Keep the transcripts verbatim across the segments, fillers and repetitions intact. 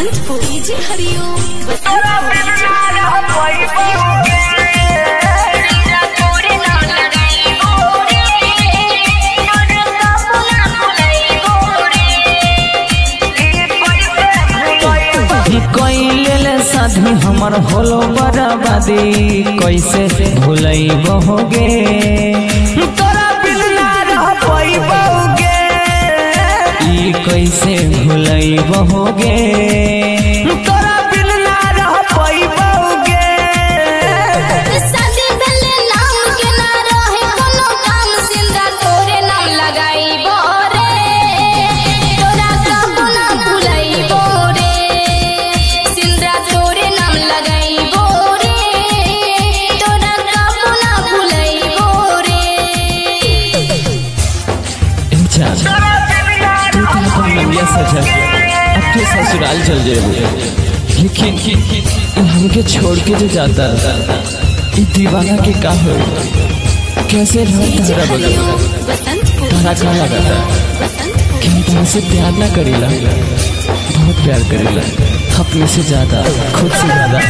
Basantpur DJ हरिओम साधी हमर होलो बर्बादी कैसे भूलई बहोगे तोरा बिन ना रह पाइबोगे ई कैसे भूलई बहोगे तोरा बिन ना रह पाइबोगे शादी भेले नाम के ना रहे कोनो काम सिंदा तोरे नाम लगाइबो रे तोरा कबो ना भुलाइबो रे सिंदा तोरे नाम लगाइबो रे तोरा कबो ना भुलाइबो रे नमिया सजा अब के ससुराल चल जाए लेकिन हमके छोड़ के जो जाता इस दीवाना के का हो कैसे तारा बदल तारा का लगा था कि हम से प्यार ना करेला बहुत प्यार करेला अपने से ज्यादा खुद से ज्यादा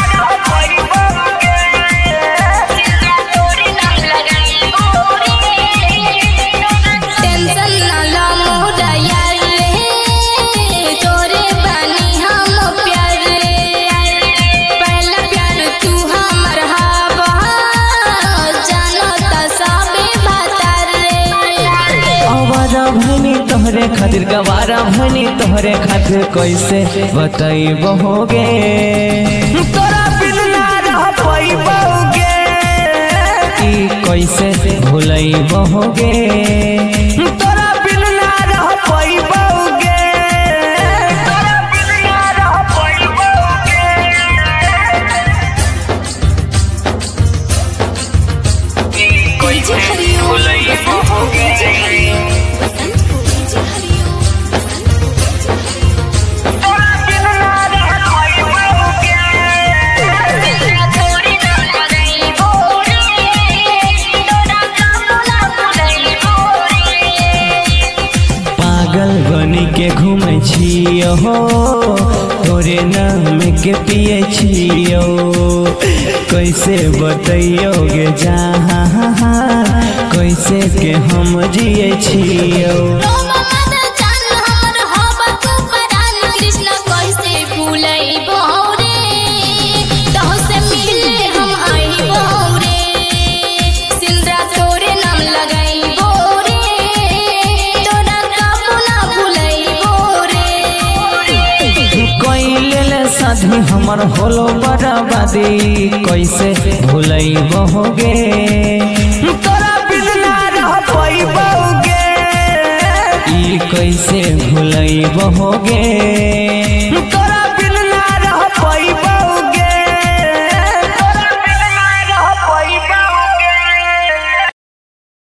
भनी तोहरे खातिर गवारा भनी तोहरे खातिर कैसे बताई बहोगे तोरा बिन ना रह पाइबोगे ई कैसे भूलई बहोगे तोरा बिन ना रह पाइबोगे तोरा बिन ना रह पाइबोगे डीजे हरिओम भूलई बहोगे बनी के घूमे छियो हो तोरे नाम के पिए छियो कैसे बतैयोगे जहाँ कैसे के हम जिए छियो साधी हमर होलो बर्बादी कैसे भूलई बहोगे तोरा बिन ना रह पाइबोगे ई कैसे भूलई बहोगे